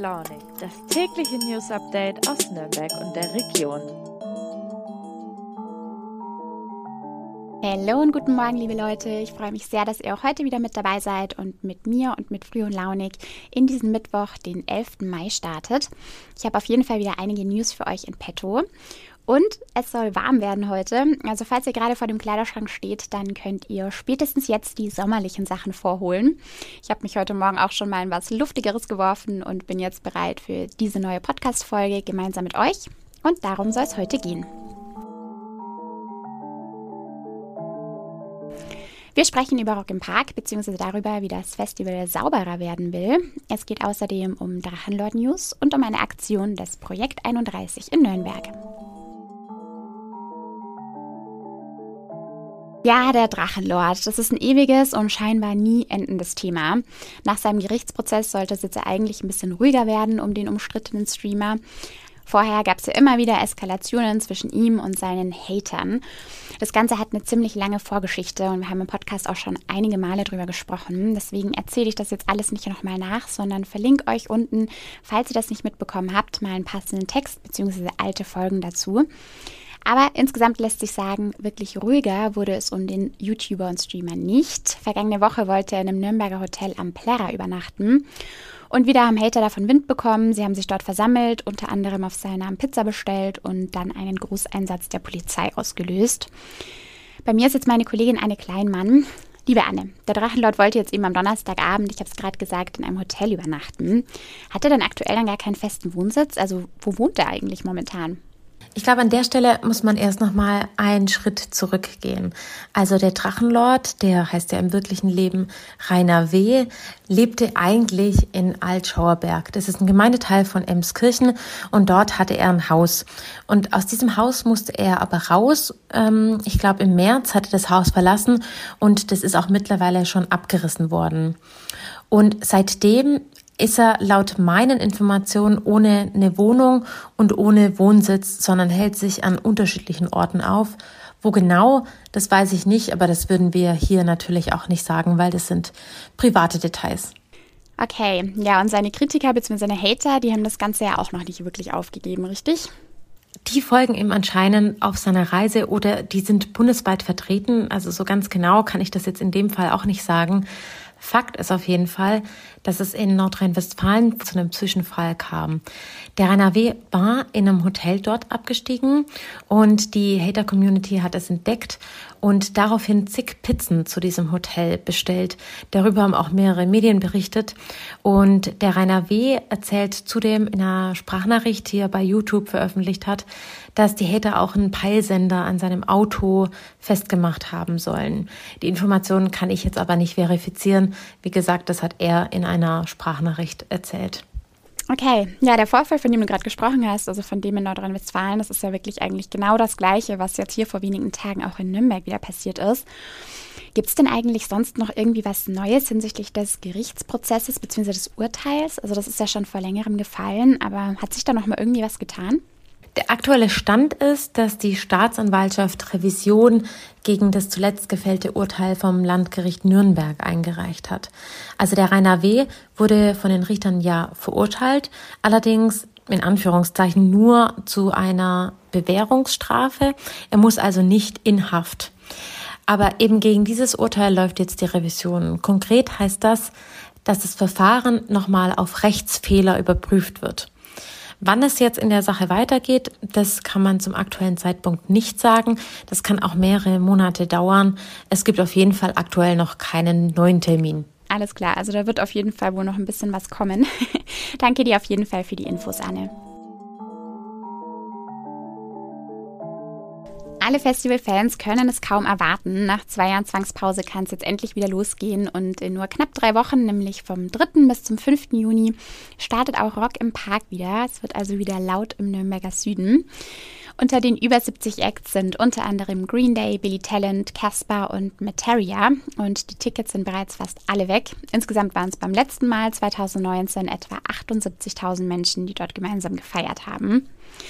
Launig, das tägliche News-Update aus Nürnberg und der Region. Hallo und guten Morgen, liebe Leute. Ich freue mich sehr, dass ihr auch heute wieder mit dabei seid und mit mir und mit Früh und Launig in diesen Mittwoch, den 11. Mai, startet. Ich habe auf jeden Fall wieder einige News für euch in petto. Und es soll warm werden heute. Also falls ihr gerade vor dem Kleiderschrank steht, dann könnt ihr spätestens jetzt die sommerlichen Sachen vorholen. Ich habe mich heute Morgen auch schon mal in was Luftigeres geworfen und bin jetzt bereit für diese neue Podcast-Folge gemeinsam mit euch. Und darum soll es heute gehen. Wir sprechen über Rock im Park bzw. darüber, wie das Festival sauberer werden will. Es geht außerdem um Drachenlord-News und um eine Aktion des Projekt 31 in Nürnberg. Ja, der Drachenlord, das ist ein ewiges und scheinbar nie endendes Thema. Nach seinem Gerichtsprozess sollte es jetzt eigentlich ein bisschen ruhiger werden um den umstrittenen Streamer. Vorher gab es ja immer wieder Eskalationen zwischen ihm und seinen Hatern. Das Ganze hat eine ziemlich lange Vorgeschichte und wir haben im Podcast auch schon einige Male drüber gesprochen. Deswegen erzähle ich das jetzt alles nicht nochmal nach, sondern verlinke euch unten, falls ihr das nicht mitbekommen habt, mal einen passenden Text bzw. alte Folgen dazu. Aber insgesamt lässt sich sagen, wirklich ruhiger wurde es um den YouTuber und Streamer nicht. Vergangene Woche wollte er in einem Nürnberger Hotel am Plärrer übernachten. Und wieder haben Hater davon Wind bekommen. Sie haben sich dort versammelt, unter anderem auf seinen Namen Pizza bestellt und dann einen Großeinsatz der Polizei ausgelöst. Bei mir ist jetzt meine Kollegin Anne Kleinmann. Liebe Anne, der Drachenlord wollte jetzt eben am Donnerstagabend, ich habe es gerade gesagt, in einem Hotel übernachten. Hat er denn aktuell dann gar keinen festen Wohnsitz? Also wo wohnt er eigentlich momentan? Ich glaube, an der Stelle muss man erst noch mal einen Schritt zurückgehen. Also der Drachenlord, der heißt ja im wirklichen Leben Rainer W., lebte eigentlich in Altschauerberg. Das ist ein Gemeindeteil von Emskirchen und dort hatte er ein Haus. Und aus diesem Haus musste er aber raus. Ich glaube, im März hat er das Haus verlassen und das ist auch mittlerweile schon abgerissen worden. Und seitdem ist er laut meinen Informationen ohne eine Wohnung und ohne Wohnsitz, sondern hält sich an unterschiedlichen Orten auf. Wo genau, das weiß ich nicht, aber das würden wir hier natürlich auch nicht sagen, weil das sind private Details. Okay, ja, und seine Kritiker bzw. seine Hater, die haben das Ganze ja auch noch nicht wirklich aufgegeben, richtig? Die folgen ihm anscheinend auf seiner Reise oder die sind bundesweit vertreten. Also so ganz genau kann ich das jetzt in dem Fall auch nicht sagen. Fakt ist auf jeden Fall, dass es in Nordrhein-Westfalen zu einem Zwischenfall kam. Der Rainer W. war in einem Hotel dort abgestiegen und die Hater-Community hat es entdeckt und daraufhin zig Pizzen zu diesem Hotel bestellt. Darüber haben auch mehrere Medien berichtet und der Rainer W. erzählt zudem in einer Sprachnachricht, die er bei YouTube veröffentlicht hat, dass die Hater auch einen Peilsender an seinem Auto festgemacht haben sollen. Die Informationen kann ich jetzt aber nicht verifizieren. Wie gesagt, das hat er in einer Sprachnachricht erzählt. Okay, ja, der Vorfall, von dem du gerade gesprochen hast, also von dem in Nordrhein-Westfalen, das ist ja wirklich eigentlich genau das Gleiche, was jetzt hier vor wenigen Tagen auch in Nürnberg wieder passiert ist. Gibt es denn eigentlich sonst noch irgendwie was Neues hinsichtlich des Gerichtsprozesses bzw. des Urteils? Also das ist ja schon vor längerem gefallen, aber hat sich da noch mal irgendwie was getan? Der aktuelle Stand ist, dass die Staatsanwaltschaft Revision gegen das zuletzt gefällte Urteil vom Landgericht Nürnberg eingereicht hat. Also der Rainer W. wurde von den Richtern ja verurteilt, allerdings in Anführungszeichen nur zu einer Bewährungsstrafe. Er muss also nicht in Haft. Aber eben gegen dieses Urteil läuft jetzt die Revision. Konkret heißt das, dass das Verfahren nochmal auf Rechtsfehler überprüft wird. Wann es jetzt in der Sache weitergeht, das kann man zum aktuellen Zeitpunkt nicht sagen. Das kann auch mehrere Monate dauern. Es gibt auf jeden Fall aktuell noch keinen neuen Termin. Alles klar, also da wird auf jeden Fall wohl noch ein bisschen was kommen. Danke dir auf jeden Fall für die Infos, Anne. Alle Festivalfans können es kaum erwarten. Nach 2 Jahren Zwangspause kann es jetzt endlich wieder losgehen und in nur knapp 3 Wochen, nämlich vom 3. bis zum 5. Juni, startet auch Rock im Park wieder. Es wird also wieder laut im Nürnberger Süden. Unter den über 70 Acts sind unter anderem Green Day, Billy Talent, Casper und Materia und die Tickets sind bereits fast alle weg. Insgesamt waren es beim letzten Mal 2019 etwa 78.000 Menschen, die dort gemeinsam gefeiert haben.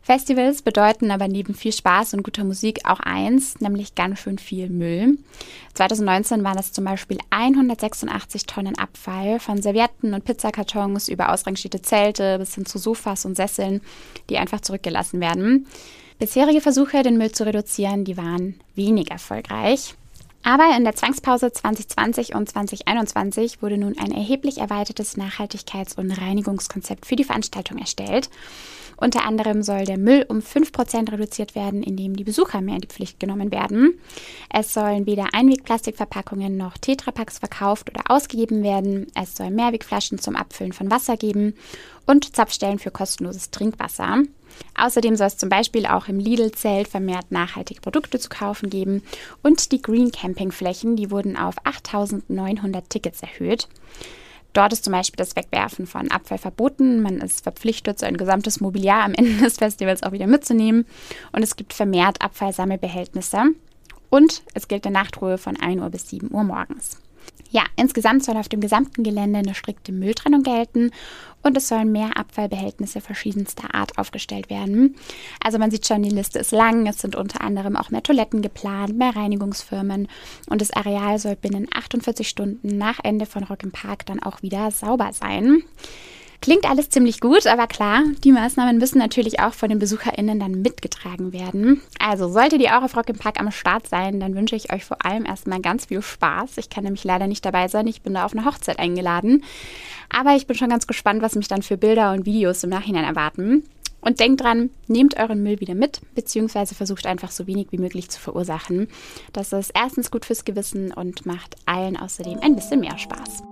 Festivals bedeuten aber neben viel Spaß und guter Musik auch eins, nämlich ganz schön viel Müll. 2019 waren das zum Beispiel 186 Tonnen Abfall von Servietten und Pizzakartons über ausrangierte Zelte bis hin zu Sofas und Sesseln, die einfach zurückgelassen werden. Bisherige Versuche, den Müll zu reduzieren, die waren wenig erfolgreich. Aber in der Zwangspause 2020 und 2021 wurde nun ein erheblich erweitertes Nachhaltigkeits- und Reinigungskonzept für die Veranstaltung erstellt. Unter anderem soll der Müll um 5% reduziert werden, indem die Besucher mehr in die Pflicht genommen werden. Es sollen weder Einwegplastikverpackungen noch Tetrapacks verkauft oder ausgegeben werden. Es soll Mehrwegflaschen zum Abfüllen von Wasser geben und Zapfstellen für kostenloses Trinkwasser. Außerdem soll es zum Beispiel auch im Lidl-Zelt vermehrt nachhaltige Produkte zu kaufen geben und die Green Camping-Flächen, die wurden auf 8.900 Tickets erhöht. Dort ist zum Beispiel das Wegwerfen von Abfall verboten. Man ist verpflichtet, sein gesamtes Mobiliar am Ende des Festivals auch wieder mitzunehmen. Und es gibt vermehrt Abfallsammelbehältnisse. Und es gilt eine Nachtruhe von 1 Uhr bis 7 Uhr morgens. Ja, insgesamt soll auf dem gesamten Gelände eine strikte Mülltrennung gelten und es sollen mehr Abfallbehältnisse verschiedenster Art aufgestellt werden. Also man sieht schon, die Liste ist lang. Es sind unter anderem auch mehr Toiletten geplant, mehr Reinigungsfirmen und das Areal soll binnen 48 Stunden nach Ende von Rock im Park dann auch wieder sauber sein. Klingt alles ziemlich gut, aber klar, die Maßnahmen müssen natürlich auch von den BesucherInnen dann mitgetragen werden. Also solltet ihr auch auf Rock im Park am Start sein, dann wünsche ich euch vor allem erstmal ganz viel Spaß. Ich kann nämlich leider nicht dabei sein, ich bin da auf eine Hochzeit eingeladen. Aber ich bin schon ganz gespannt, was mich dann für Bilder und Videos im Nachhinein erwarten. Und denkt dran, nehmt euren Müll wieder mit, beziehungsweise versucht einfach so wenig wie möglich zu verursachen. Das ist erstens gut fürs Gewissen und macht allen außerdem ein bisschen mehr Spaß.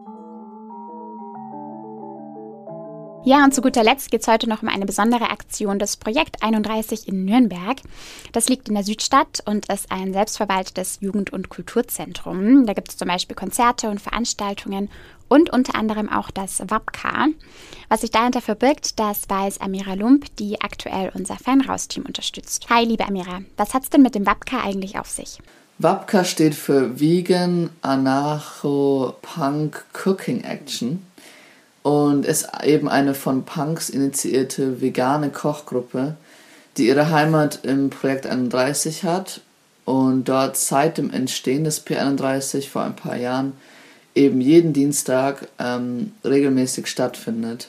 Ja, und zu guter Letzt geht es heute noch um eine besondere Aktion des Projekt 31 in Nürnberg. Das liegt in der Südstadt und ist ein selbstverwaltetes Jugend- und Kulturzentrum. Da gibt es zum Beispiel Konzerte und Veranstaltungen und unter anderem auch das WAPKA. Was sich dahinter verbirgt, das weiß Amira Lump, die aktuell unser Fan-Raus-Team unterstützt. Hi, liebe Amira, was hat's denn mit dem WAPKA eigentlich auf sich? WAPKA steht für Vegan Anarcho Punk Cooking Action. Und ist eben eine von Punks initiierte vegane Kochgruppe, die ihre Heimat im Projekt 31 hat und dort seit dem Entstehen des P31 vor ein paar Jahren eben jeden Dienstag regelmäßig stattfindet.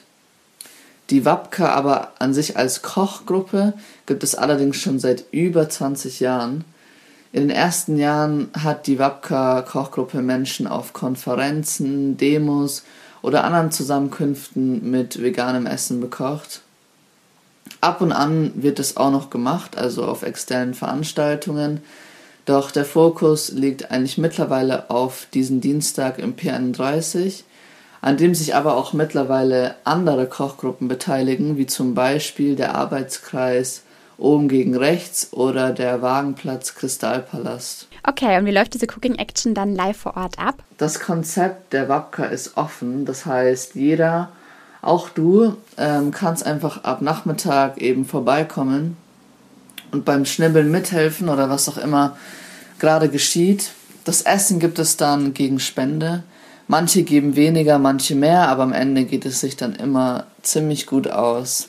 Die WAPKA aber an sich als Kochgruppe gibt es allerdings schon seit über 20 Jahren. In den ersten Jahren hat die WAPKA-Kochgruppe Menschen auf Konferenzen, Demos oder anderen Zusammenkünften mit veganem Essen bekocht. Ab und an wird es auch noch gemacht, also auf externen Veranstaltungen. Doch der Fokus liegt eigentlich mittlerweile auf diesen Dienstag im P31, an dem sich aber auch mittlerweile andere Kochgruppen beteiligen, wie zum Beispiel der Arbeitskreis Oben gegen Rechts oder der Wagenplatz Kristallpalast. Okay, und wie läuft diese Cooking Action dann live vor Ort ab? Das Konzept der WAPKA ist offen, das heißt, jeder, auch du, kannst einfach ab Nachmittag eben vorbeikommen und beim Schnibbeln mithelfen oder was auch immer gerade geschieht. Das Essen gibt es dann gegen Spende. Manche geben weniger, manche mehr, aber am Ende geht es sich dann immer ziemlich gut aus.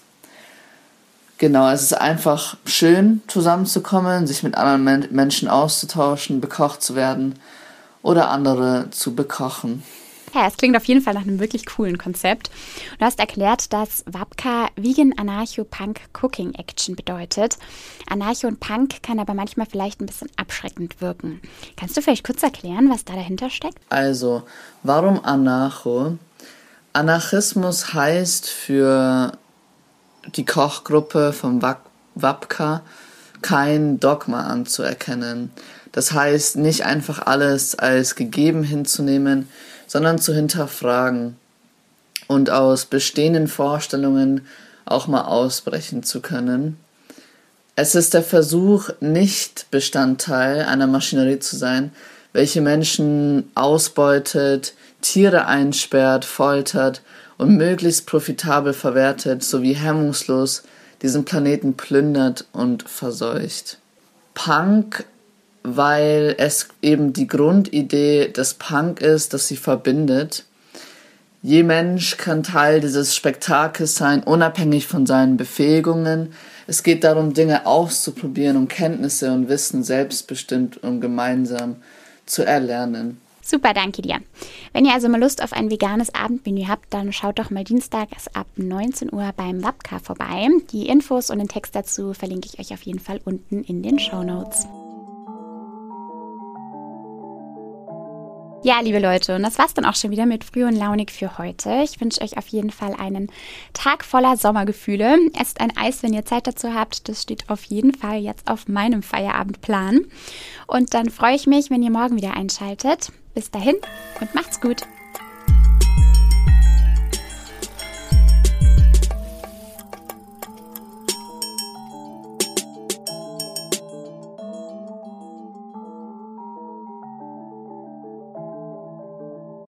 Genau, es ist einfach schön, zusammenzukommen, sich mit anderen Menschen auszutauschen, bekocht zu werden oder andere zu bekochen. Ja, es klingt auf jeden Fall nach einem wirklich coolen Konzept. Du hast erklärt, dass WAPKA Vegan Anarcho Punk Cooking Action bedeutet. Anarcho und Punk kann aber manchmal vielleicht ein bisschen abschreckend wirken. Kannst du vielleicht kurz erklären, was da dahinter steckt? Also, warum Anarcho? Anarchismus heißt für die Kochgruppe vom WAPKA kein Dogma anzuerkennen. Das heißt, nicht einfach alles als gegeben hinzunehmen, sondern zu hinterfragen und aus bestehenden Vorstellungen auch mal ausbrechen zu können. Es ist der Versuch, nicht Bestandteil einer Maschinerie zu sein, welche Menschen ausbeutet, Tiere einsperrt, foltert und möglichst profitabel verwertet, sowie hemmungslos diesen Planeten plündert und verseucht. Punk, weil es eben die Grundidee des Punk ist, dass sie verbindet. Je Mensch kann Teil dieses Spektakels sein, unabhängig von seinen Befähigungen, Es geht darum, Dinge auszuprobieren, um Kenntnisse und Wissen selbstbestimmt und gemeinsam zu erlernen. Super, danke dir. Wenn ihr also mal Lust auf ein veganes Abendmenü habt, dann schaut doch mal dienstags ab 19 Uhr beim Wapka vorbei. Die Infos und den Text dazu verlinke ich euch auf jeden Fall unten in den Shownotes. Ja, liebe Leute, und das war's dann auch schon wieder mit Früh und Launig für heute. Ich wünsche euch auf jeden Fall einen Tag voller Sommergefühle. Esst ein Eis, wenn ihr Zeit dazu habt. Das steht auf jeden Fall jetzt auf meinem Feierabendplan. Und dann freue ich mich, wenn ihr morgen wieder einschaltet. Bis dahin und macht's gut.